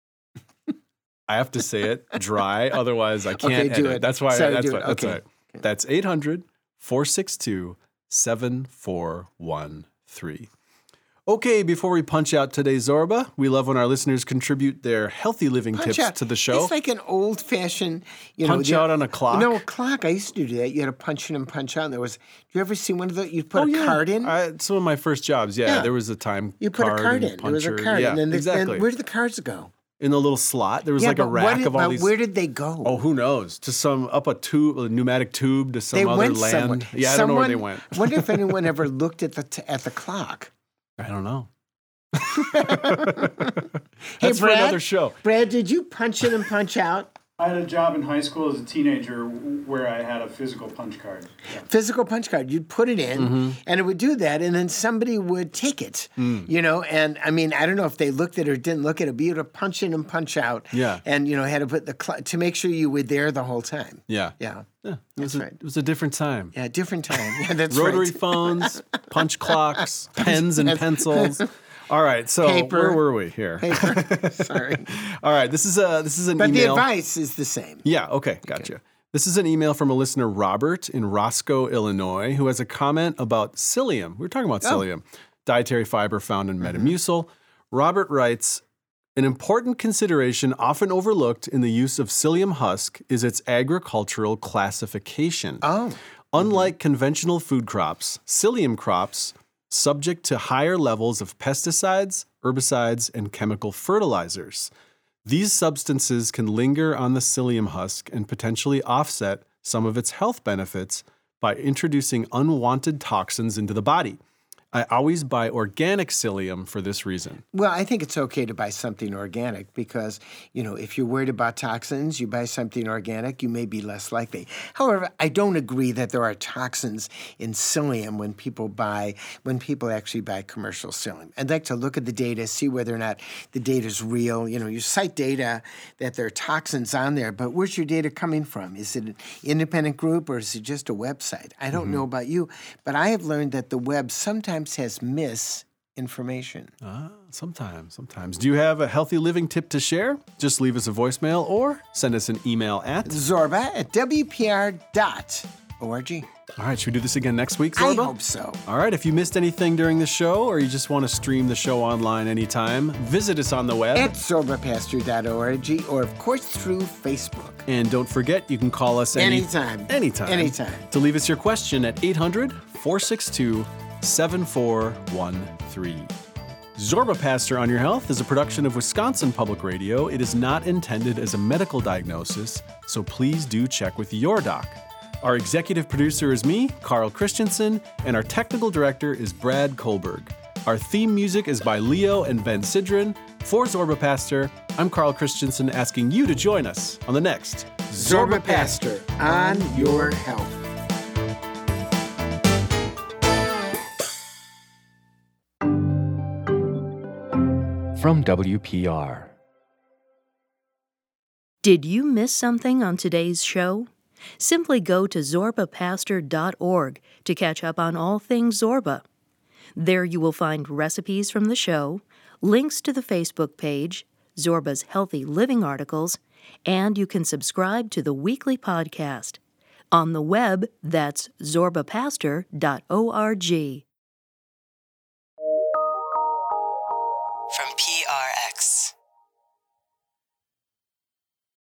I have to say it dry, otherwise I can't Okay, do edit. it. That's why. Sorry, that's do why. it. That's Okay. right. That's eight hundred, four six two, seven four one three. Okay, before we punch out today's Zorba, we love when our listeners contribute their healthy living Punch tips out. to the show. It's like an old fashioned, you know, Punch the- out on a clock? No, a clock. I used to do that. You had to punch in and punch out. And there was. Do you ever see one of those? You put Oh, a yeah. card in. I, some of my first jobs, yeah, Yeah. there was a time You put card a card and in. There was a puncher. card, Yeah, and then the, exactly. and where did the cards go? In the little slot, there was Yeah, like a but what rack did- of all but these. where did they go? Oh, who knows? To some up a tube, a pneumatic tube, to some They other went land. somewhere. Yeah, I don't know where they Someone- went. I wonder if anyone ever looked at the t- at the clock. I don't know. Hey, That's for Brad, another show. Brad, did you punch in and punch out? I had a job in high school as a teenager where I had a physical punch card. Yeah. Physical punch card. You'd put it in, Mm-hmm. and it would do that, and then somebody would take it. Mm. You know, and I mean, I don't know if they looked at it or didn't look at it, but you'd have punch in and punch out. Yeah. And you know, had to put the cl- to make sure you were there the whole time. Yeah. Yeah. Yeah, it That's was a, right. It was a different time. Yeah, different time. Yeah, that's Rotary right. phones, punch clocks, pens and Yes. pencils. All right, so Paper. where were we here? Paper. Sorry. All right, this is a this is an But the email. advice is the same. Yeah, okay, gotcha. This is an email from a listener, Robert, in Roscoe, Illinois, who has a comment about psyllium. We were talking about Oh. psyllium, dietary fiber found in Metamucil. Robert writes, an important consideration often overlooked in the use of psyllium husk is its agricultural classification. Oh. Unlike conventional food crops, psyllium crops subject to higher levels of pesticides, herbicides, and chemical fertilizers. These substances can linger on the psyllium husk and potentially offset some of its health benefits by introducing unwanted toxins into the body. I always buy organic psyllium for this reason. Well, I think it's okay to buy something organic because, you know, if you're worried about toxins, you buy something organic, you may be less likely. However, I don't agree that there are toxins in psyllium when people buy, when people actually buy commercial psyllium. I'd like to look at the data, see whether or not the data is real. You know, you cite data that there are toxins on there, but where's your data coming from? Is it an independent group or is it just a website? I don't Mhm. know about you, but I have learned that the web sometimes has misinformation. Ah, sometimes, sometimes. Do you have a healthy living tip to share? Just leave us a voicemail or send us an email at Zorba at W P R dot org. All right, should we do this again next week, Zorba? I hope so. All right, if you missed anything during the show or you just want to stream the show online anytime, visit us on the web. At zorba pastor dot org or, of course, through Facebook. And don't forget, you can call us any- Anytime. Anytime. Anytime. To leave us your question at eight hundred, four six two, seven four one three. Zorba Pastor on Your Health is a production of Wisconsin Public Radio. It is not intended as a medical diagnosis, so please do check with your doc. Our executive producer is me, Carl Christensen, and our technical director is Brad Kohlberg. Our theme music is by Leo and Ben Sidran. For Zorba Pastor, I'm Carl Christensen asking you to join us on the next Zorba Pastor on Your Health. From W P R. Did you miss something on today's show? Simply go to zorba pastor dot org to catch up on all things Zorba. There you will find recipes from the show, links to the Facebook page, Zorba's Healthy Living articles, and you can subscribe to the weekly podcast. On the web, that's zorba pastor dot org.